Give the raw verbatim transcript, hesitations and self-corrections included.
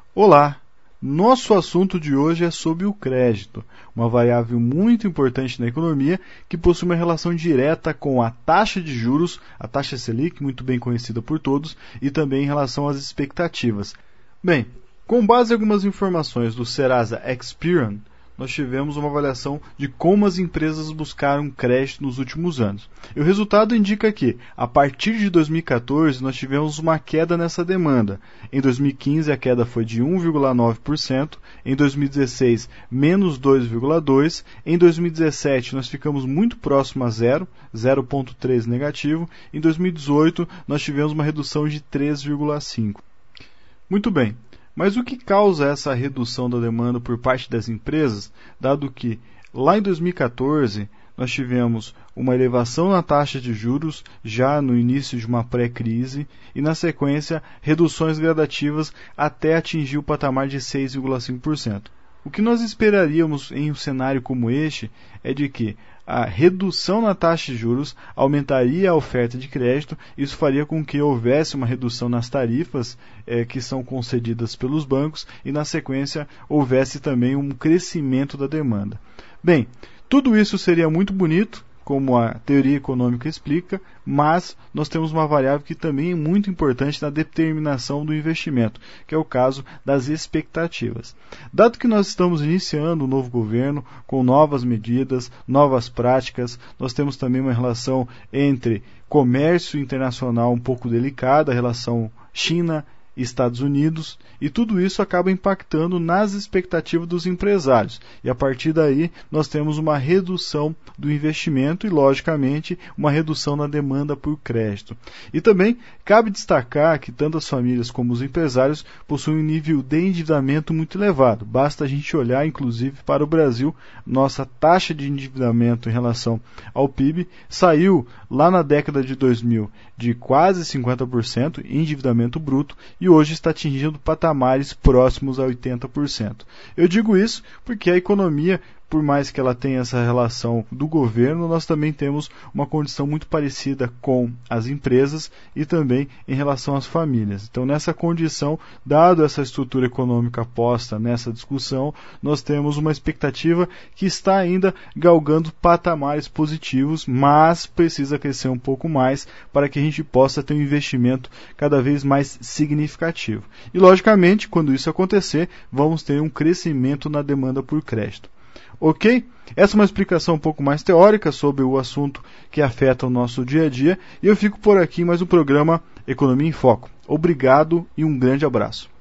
Olá! Nosso assunto de hoje é sobre o crédito, uma variável muito importante na economia que possui uma relação direta com a taxa de juros, a taxa Selic, muito bem conhecida por todos, e também em relação às expectativas. Bem, com base em algumas informações do Serasa Experian, nós tivemos uma avaliação de como as empresas buscaram crédito nos últimos anos. E o resultado indica que, a partir de dois mil e quatorze, nós tivemos uma queda nessa demanda. Em dois mil e quinze, a queda foi de um vírgula nove por cento, em dois mil e dezesseis, menos dois vírgula dois por cento, em dois mil e dezessete, nós ficamos muito próximo a zero, zero vírgula três por cento negativo, em dois mil e dezoito, nós tivemos uma redução de três vírgula cinco por cento. Muito bem. Mas o que causa essa redução da demanda por parte das empresas, dado que lá em dois mil e quatorze nós tivemos uma elevação na taxa de juros já no início de uma pré-crise e na sequência reduções gradativas até atingir o patamar de seis vírgula cinco por cento. O que nós esperaríamos em um cenário como este é de que a redução na taxa de juros aumentaria a oferta de crédito, isso faria com que houvesse uma redução nas tarifas eh, que são concedidas pelos bancos e, na sequência, houvesse também um crescimento da demanda. Bem, tudo isso seria muito bonito, como a teoria econômica explica, mas nós temos uma variável que também é muito importante na determinação do investimento, que é o caso das expectativas. Dado que nós estamos iniciando um novo governo, com novas medidas, novas práticas, nós temos também uma relação entre comércio internacional um pouco delicada, a relação China e Estados Unidos, e tudo isso acaba impactando nas expectativas dos empresários. E a partir daí nós temos uma redução do investimento e, logicamente, uma redução na demanda por crédito. E também cabe destacar que tanto as famílias como os empresários possuem um nível de endividamento muito elevado. Basta a gente olhar, inclusive, para o Brasil. Nossa taxa de endividamento em relação ao P I B saiu lá na década de dois mil de quase cinquenta por cento endividamento bruto e hoje está atingindo patamares próximos a oitenta por cento. Eu digo isso porque a economia, por mais que ela tenha essa relação do governo, nós também temos uma condição muito parecida com as empresas e também em relação às famílias. Então, nessa condição, dado essa estrutura econômica posta nessa discussão, nós temos uma expectativa que está ainda galgando patamares positivos, mas precisa crescer um pouco mais para que a gente possa ter um investimento cada vez mais significativo. E, logicamente, quando isso acontecer, vamos ter um crescimento na demanda por crédito. Ok? Essa é uma explicação um pouco mais teórica sobre o assunto que afeta o nosso dia a dia e eu fico por aqui em mais um programa Economia em Foco. Obrigado e um grande abraço.